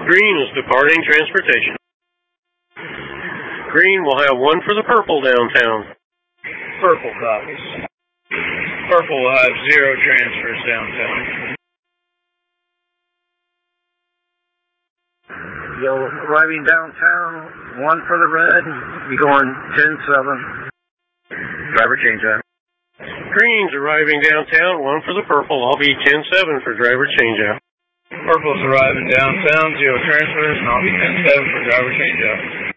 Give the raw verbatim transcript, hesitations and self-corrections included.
Green is departing transportation. Green will have one for the purple downtown. Purple copies. Purple will have zero transfers downtown. Yellow arriving downtown, one for the red, be going ten seven. Driver change out. Green's arriving downtown, one for the purple, I'll be ten seven for driver change out. Purple's arriving downtown, zero transfers, and I'll be ten seven for driver change out.